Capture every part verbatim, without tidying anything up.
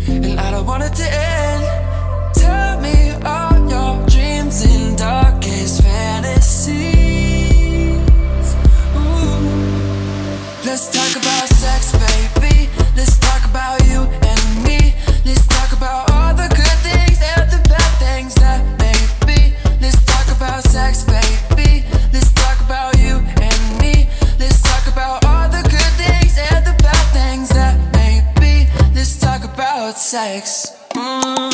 and I don't want it to end. Tell me all your dreams and darkest fantasies. Ooh. Let's talk about sex, baby. Let's talk about you and me. Let's talk about all the good things and the bad things that may be. Let's talk about sex, baby. Let's talk about you and me. Let's talk about all the good things and the bad things that may be. Let's talk about sex. Mm.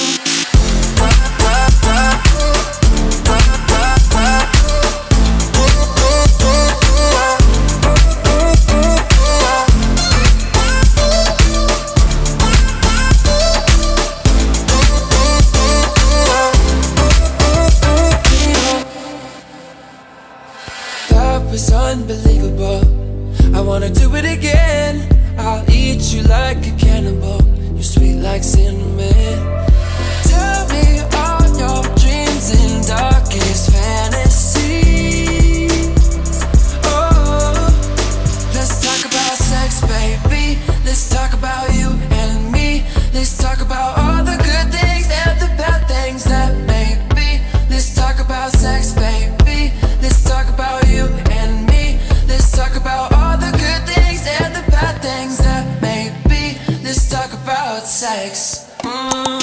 That was unbelievable. I wanna do it again. I'll eat you like a cannibal. You're sweet like cinnamon. Tell me all your dreams and darkest fantasies. Oh, let's talk about sex, baby. Let's talk about you and me. Let's talk about all the good things and the bad things that may be. Let's talk about sex, baby. Let's talk about you and me. Let's talk about all the good things and the bad things that may be. Let's talk about sex. Mm.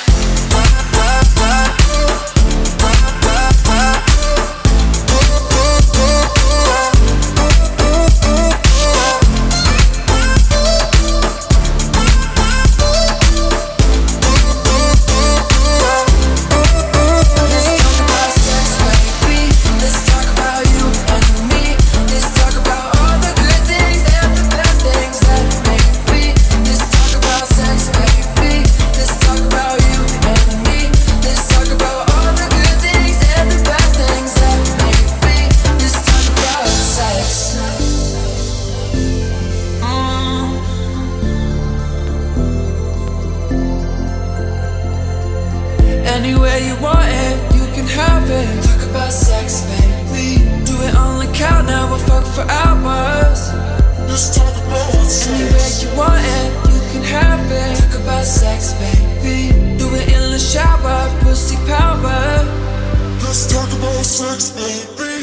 Anywhere you want it, you can have it. Talk about sex, baby. Do it on the count now, we'll fuck for hours. Let's talk about sex. Anywhere you want it, you can have it. Talk about sex, baby. Do it in the shower, pussy power. Let's talk about sex, baby.